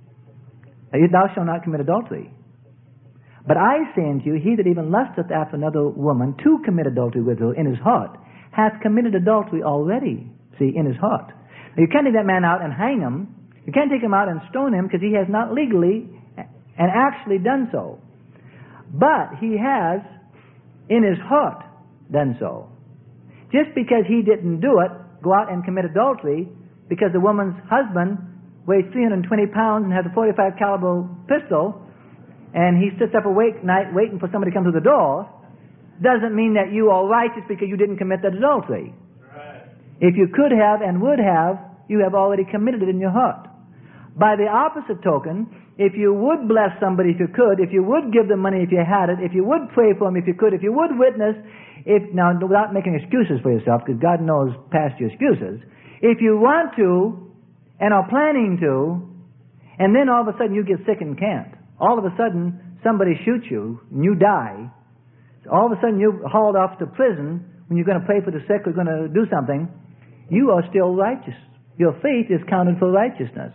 thou shalt not commit adultery. But I say unto you, he that even lusteth after another woman to commit adultery with her in his heart, hath committed adultery already, see, in his heart. Now, you can't take that man out and hang him. You can't take him out and stone him because he has not legally and actually done so. But he has, in his heart, done so. Just because he didn't do it, go out and commit adultery because the woman's husband weighs 320 pounds and has a 45 caliber pistol, and he sits up awake night waiting for somebody to come to the door, doesn't mean that you are righteous because you didn't commit that adultery. Right. If you could have and would have, you have already committed it in your heart. By the opposite token, if you would bless somebody if you could, if you would give them money if you had it, if you would pray for them if you could, if you would witness, now, without making excuses for yourself, because God knows past your excuses, if you want to and are planning to, and then all of a sudden you get sick and can't, all of a sudden somebody shoots you and you die, all of a sudden you're hauled off to prison when you're going to pray for the sick or going to do something, you are still righteous. Your faith is counted for righteousness.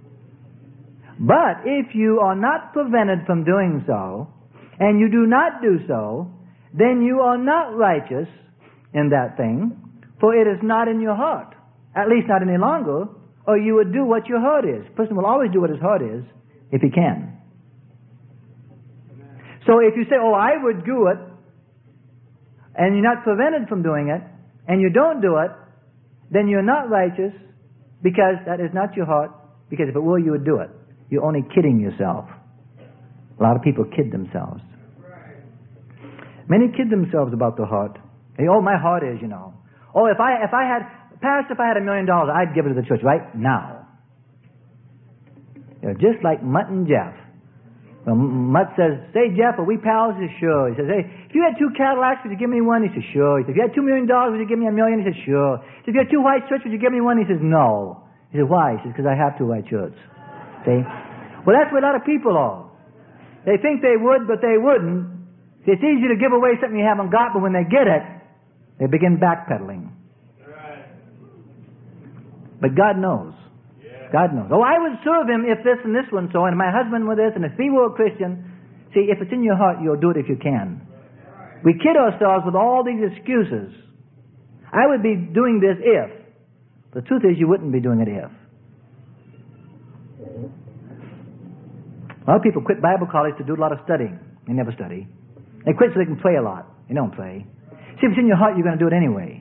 But if you are not prevented from doing so, and you do not do so, then you are not righteous in that thing, for it is not in your heart, at least not any longer, or you would do what your heart is. A person will always do what his heart is, if he can. So if you say, oh, I would do it, and you're not prevented from doing it, and you don't do it, then you're not righteous, because that is not your heart, because if it were, you would do it. You're only kidding yourself. A lot of people kid themselves. Many kid themselves about the heart. They, oh, my heart is, Oh, if I had $1 million, I'd give it to the church right now. You're just like Mutt and Jeff. Well, Mutt says, say, Jeff, are we pals? He says, sure. He says, hey, if you had 2 Cadillacs, would you give me one? He says, sure. He says, if you had $2 million, would you give me $1 million? He says, sure. He says, if you had 2 white shirts, would you give me one? He says, no. He says, why? He says, because I have 2 white shirts. See? Well, that's what a lot of people are. They think they would, but they wouldn't. See, it's easy to give away something you haven't got, but when they get it, they begin backpedaling. Right. But God knows. Yeah. God knows. Oh, I would serve Him if this and this one so, and my husband were this, and if he were a Christian. See, if it's in your heart, you'll do it if you can. We kid ourselves with all these excuses. I would be doing this if. The truth is, you wouldn't be doing it if. A lot of people quit Bible college to do a lot of studying. They never study. They quit so they can pray a lot. They don't pray. See, if it's in your heart, you're going to do it anyway.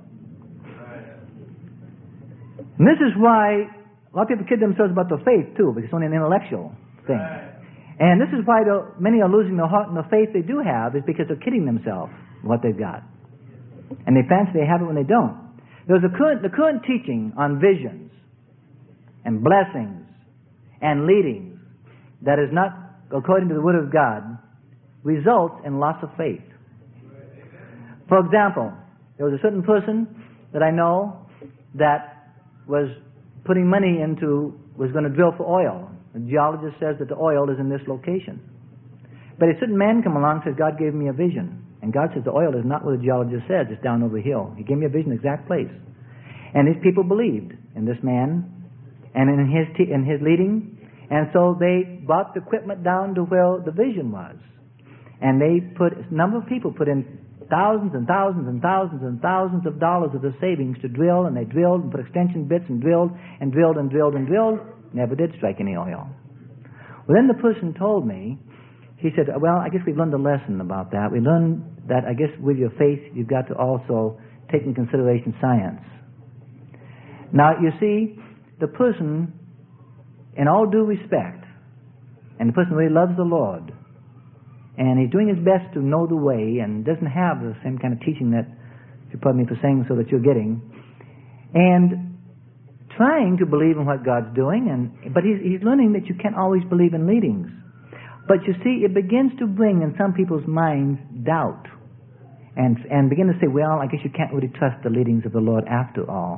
And this is why a lot of people kid themselves about their faith, too, because it's only an intellectual thing. And this is why many are losing their heart and the faith they do have is because they're kidding themselves what they've got. And they fancy they have it when they don't. There's the current teaching on visions and blessings and leadings that is not according to the Word of God results in loss of faith. For example, there was a certain person that I know that was putting money was going to drill for oil. The geologist says that the oil is in this location. But a certain man come along and says, God gave me a vision. And God says, the oil is not what the geologist says, it's down over hill. He gave me a vision, exact place. And these people believed in this man and in his leading. And so they brought the equipment down to where the vision was. And a number of people put in thousands and thousands and thousands and thousands of dollars of their savings to drill, and they drilled and put extension bits and drilled and drilled and drilled and drilled. Never did strike any oil. Well, then the person told me, he said, well, I guess we've learned a lesson about that. We learned that, I guess, with your faith, you've got to also take in consideration science. Now, you see, the person, in all due respect, and the person really loves the Lord, and he's doing his best to know the way and doesn't have the same kind of teaching that, if you pardon me for saying so, that you're getting, and trying to believe in what God's doing, but he's learning that you can't always believe in leadings. But you see, it begins to bring in some people's minds doubt and begin to say, well, I guess you can't really trust the leadings of the Lord after all.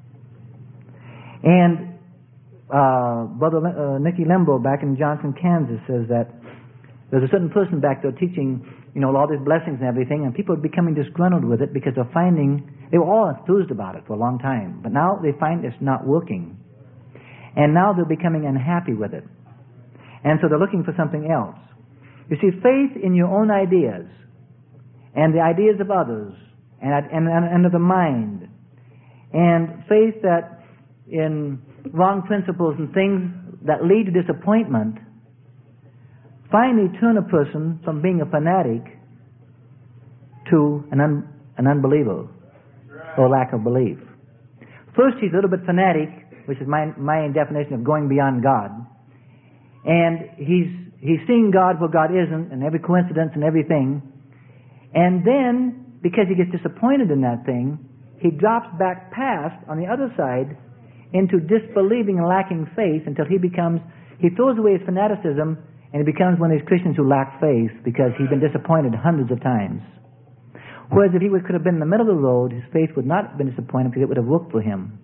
And Brother Nicky Limbo back in Johnson, Kansas says that there's a certain person back there teaching, all these blessings and everything, and people are becoming disgruntled with it because they're finding, they were all enthused about it for a long time, but now they find it's not working. And now they're becoming unhappy with it. And so they're looking for something else. You see, faith in your own ideas and the ideas of others and of the mind, and faith that in wrong principles and things that lead to disappointment finally turn a person from being a fanatic to an unbeliever or lack of belief. First, he's a little bit fanatic, which is my definition of going beyond God. And he's seeing God where God isn't, and every coincidence and everything. And then, because he gets disappointed in that thing, he drops back past, on the other side, into disbelieving and lacking faith until he throws away his fanaticism, and he becomes one of these Christians who lack faith because he's been disappointed hundreds of times. Whereas if he could have been in the middle of the road, his faith would not have been disappointed because it would have worked for him.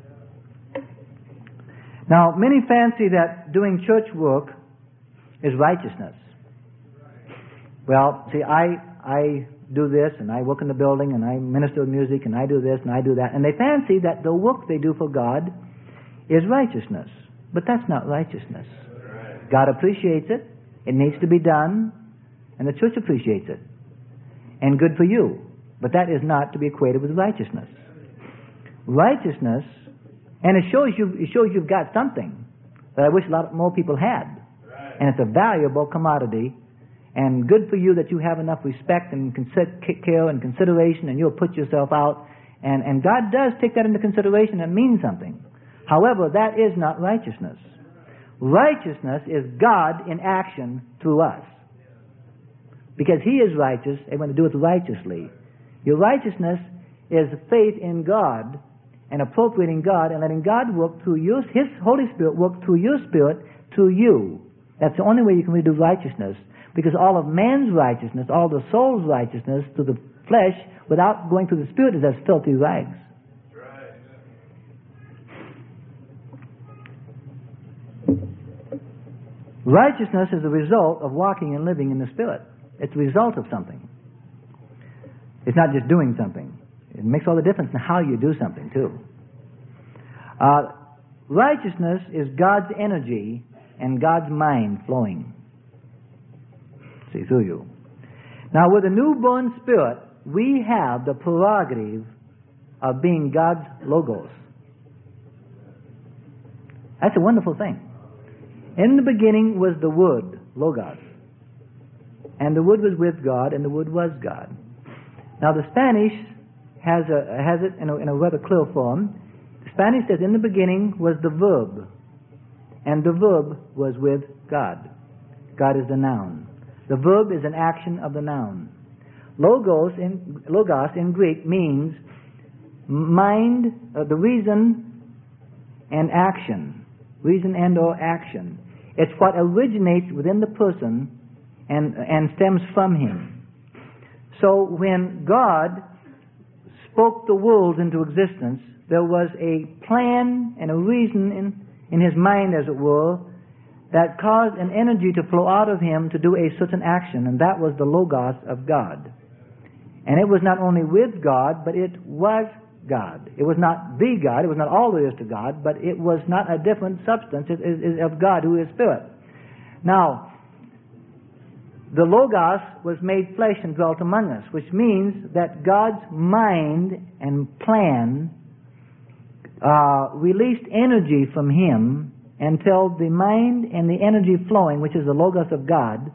Now, many fancy that doing church work is righteousness. Well, see, I do this, and I work in the building, and I minister music, and I do this, and I do that. And they fancy that the work they do for God is righteousness. But that's not righteousness. God appreciates it. It needs to be done. And the church appreciates it. And good for you. But that is not to be equated with righteousness. Righteousness, and it shows you've got something that I wish a lot more people had. And it's a valuable commodity. And good for you that you have enough respect and care and consideration, and you'll put yourself out. And God does take that into consideration and mean something. However, that is not righteousness. Righteousness is God in action through us. Because He is righteous, and going to do it righteously. Your righteousness is faith in God and appropriating God and letting God work through His Holy Spirit work through your spirit, through you. That's the only way you can really do righteousness. Because all of man's righteousness, all the soul's righteousness through the flesh, without going through the Spirit, is as filthy rags. Right. Righteousness is a result of walking and living in the Spirit. It's a result of something. It's not just doing something. It makes all the difference in how you do something, too. Righteousness is God's energy and God's mind flowing. See, through you. Now, with a newborn spirit, we have the prerogative of being God's logos. That's a wonderful thing. In the beginning was the Word, logos. And the Word was with God, and the Word was God. Now, the Spanish has it in a rather clear form. The Spanish says, in the beginning was the verb, and the verb was with God. God is the noun. The verb is an action of the noun. Logos in Greek means mind, the reason and action. Reason and or action. It's what originates within the person and stems from him. So when God spoke the world into existence, there was a plan and a reason in his mind, as it were, that caused an energy to flow out of him to do a certain action, and that was the Logos of God. And it was not only with God, but it was God. It was not the God, it was not all there is to God, but it was not a different substance. It is of God, who is Spirit. Now, the Logos was made flesh and dwelt among us, which means that God's mind and plan released energy from him until the mind and the energy flowing, which is the Logos of God,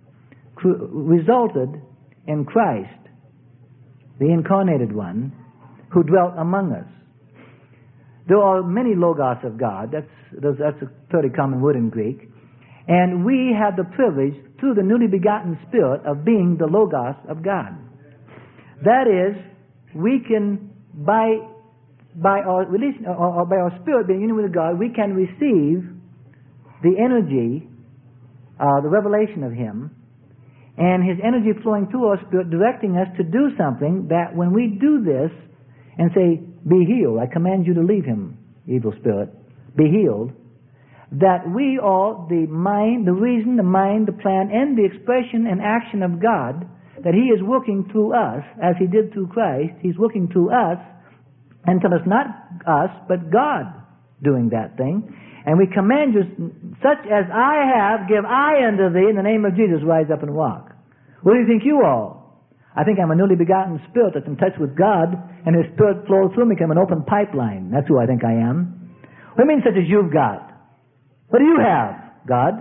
resulted in Christ, the incarnated one, who dwelt among us. There are many Logos of God. That's a fairly common word in Greek. And we have the privilege, through the newly begotten Spirit, of being the Logos of God. That is, we can, by our release, or by our spirit being united with God, we can receive the energy, the revelation of him, and his energy flowing through our spirit, directing us to do something that when we do this and say, be healed, I command you to leave him, evil spirit, be healed, that we are the mind, the reason, the mind, the plan, and the expression and action of God, that he is working through us, as he did through Christ. He's working through us, until it's not us, but God doing that thing. And we command you, such as I have, give I unto thee, in the name of Jesus, rise up and walk. What do you think you are? I think I'm a newly begotten spirit that's in touch with God, and his spirit flows through me. I'm an open pipeline. That's who I think I am. What do you mean, such as you've got? What do you have, God?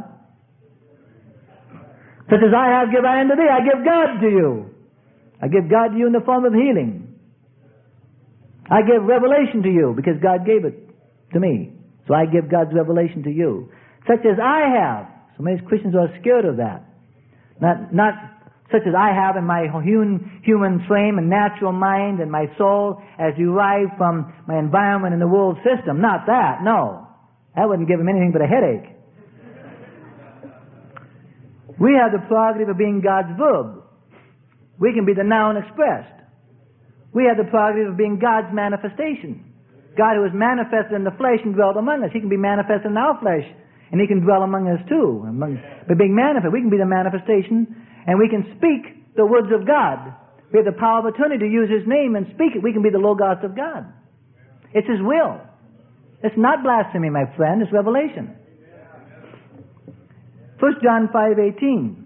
Such as I have, give I unto thee. I give God to you. I give God to you in the form of healing. I give revelation to you because God gave it to me. So I give God's revelation to you. Such as I have. So many Christians are scared of that. Not such as I have in my human frame and natural mind and my soul as derived from my environment and the world system. Not that, no. That wouldn't give him anything but a headache. We have the prerogative of being God's verb. We can be the noun expressed. We have the prerogative of being God's manifestation. God who is manifested in the flesh and dwelt among us. He can be manifested in our flesh, and he can dwell among us too. But being manifest, we can be the manifestation, and we can speak the words of God. We have the power of attorney to use his name and speak it. We can be the Logos of God. It's his will. It's not blasphemy, my friend. It's revelation. 1 John 5:18.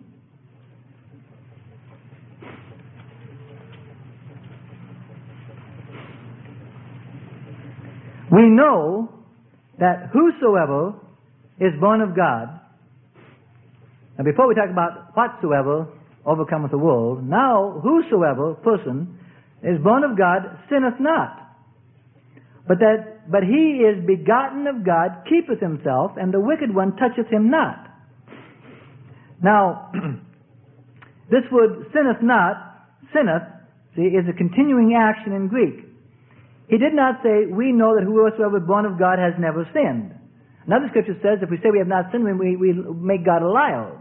We know that whosoever is born of God. Now, before we talk about whatsoever overcometh the world, now whosoever person is born of God sinneth not. But he is begotten of God, keepeth himself, and the wicked one toucheth him not. Now, this word sinneth not, sinneth, see, is a continuing action in Greek. He did not say, we know that whosoever is born of God has never sinned. Another scripture says, if we say we have not sinned, we make God a liar.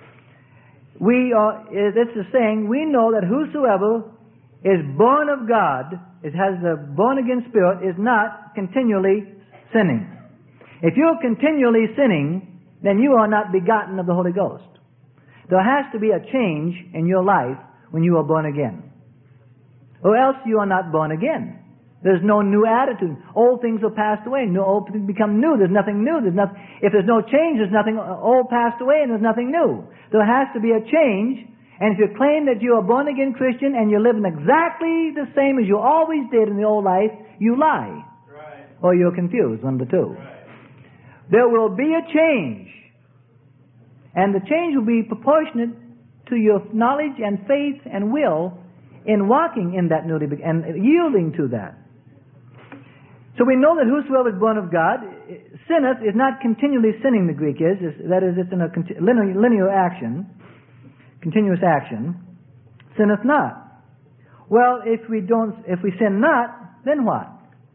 This is saying, we know that whosoever is born of God, has the born-again spirit, is not continually sinning. If you're continually sinning, then you are not begotten of the Holy Ghost. There has to be a change in your life when you are born again. Or else you are not born again. There's no new attitude. Old things are passed away. Old things become new. There's nothing new. If there's no change, there's nothing old passed away and there's nothing new. There has to be a change. And if you claim that you're a born-again Christian and you're living exactly the same as you always did in the old life, you lie. Right. Or you're confused, one of the two. Right. There will be a change. And the change will be proportionate to your knowledge and faith and will in walking in that newly and yielding to that. So we know that whosoever is born of God, sinneth is not continually sinning, the Greek is. That is, it's in a linear action, continuous action. Sinneth not. Well, if we sin not, then what?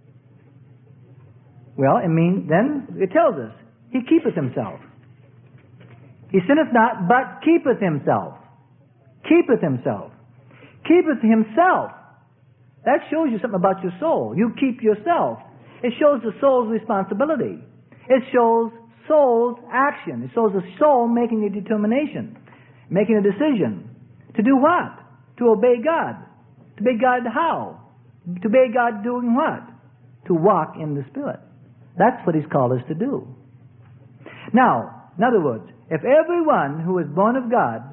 Well, it means, then it tells us, he keepeth himself. He sinneth not, but keepeth himself. Keepeth himself. Keepeth himself. That shows you something about your soul. You keep yourself. It shows the soul's responsibility. It shows soul's action. It shows the soul making a determination, making a decision. To do what? To obey God. To obey God how? To obey God doing what? To walk in the Spirit. That's what He's called us to do. Now, in other words, if everyone who is born of God,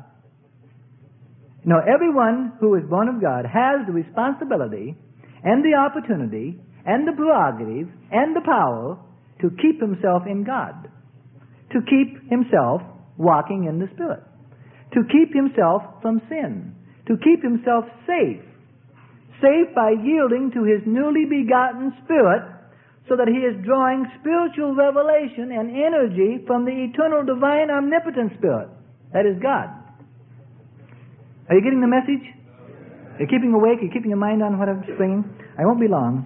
everyone who is born of God has the responsibility and the opportunity and the prerogative and the power to keep himself in God, to keep himself walking in the Spirit, to keep himself from sin, to keep himself safe by yielding to his newly begotten Spirit, so that he is drawing spiritual revelation and energy from the eternal, divine, omnipotent Spirit. That is God. Are you getting the message? Are you keeping awake? Are you keeping your mind on what I'm bringing? I won't be long.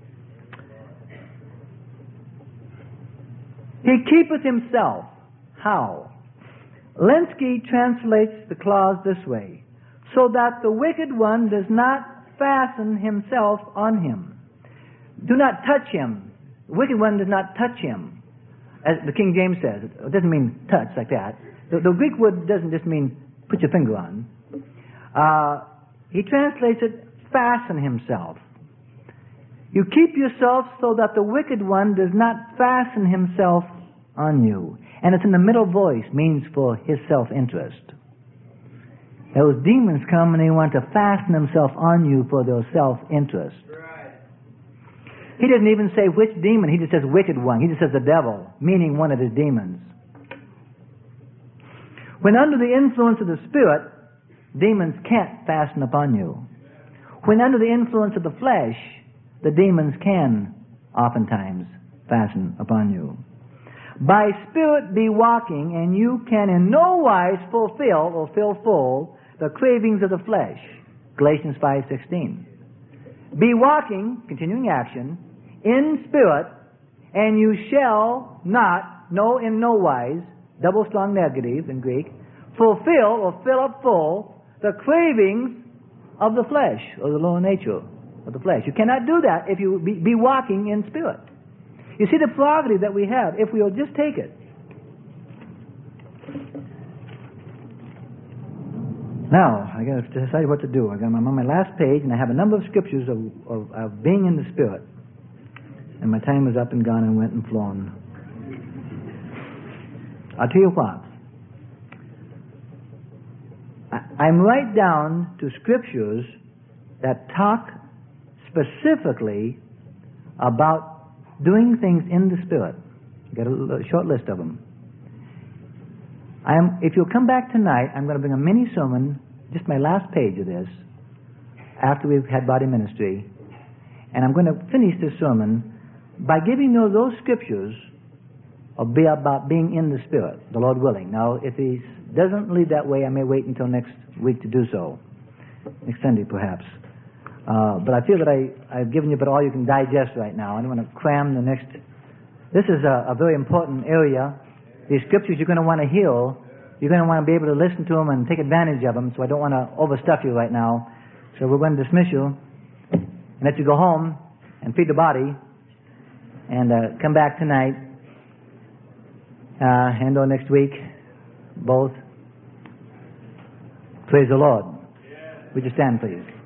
He keepeth himself. How? Lenski translates the clause this way: so that the wicked one does not fasten himself on him. Do not touch him. The wicked one does not touch him. As the King James says, it doesn't mean touch like that. The Greek word doesn't just mean put your finger on. He translates it, fasten himself. You keep yourself so that the wicked one does not fasten himself on you. And it's in the middle voice, means for his self-interest. Those demons come and they want to fasten themselves on you for their self-interest. He doesn't even say which demon. He just says wicked one. He just says the devil, meaning one of his demons. When under the influence of the Spirit, demons can't fasten upon you. When under the influence of the flesh, the demons can oftentimes fasten upon you. By Spirit be walking, and you can in no wise fulfill or fill full the cravings of the flesh. Galatians 5:16. Be walking, continuing action, in Spirit, and you shall not, no in no wise, double strong negative in Greek, fulfill or fill up full the cravings of the flesh, or the lower nature of the flesh. You cannot do that if you be walking in Spirit. You see the prerogative that we have if we will just take it. Now, I got to decide what to do. I'm on my last page, and I have a number of scriptures of being in the Spirit. And my time is up and gone and went and flown. I'll tell you what. I'm right down to scriptures that talk specifically about doing things in the Spirit. I've got a short list of them. If you'll come back tonight, I'm going to bring a mini sermon, just my last page of this, after we've had body ministry. And I'm going to finish this sermon by giving you those scriptures about being in the Spirit, the Lord willing. Now, if He doesn't lead that way, I may wait until next week to do so. Next Sunday, perhaps. But I feel that I've given you about all you can digest right now. I don't want to cram the next... This is a very important area. These scriptures you're going to want to hear. You're going to want to be able to listen to them and take advantage of them, so I don't want to overstuff you right now. So we're going to dismiss you and let you go home and feed the body and come back tonight and or next week, both. Praise the Lord. Would you stand, please?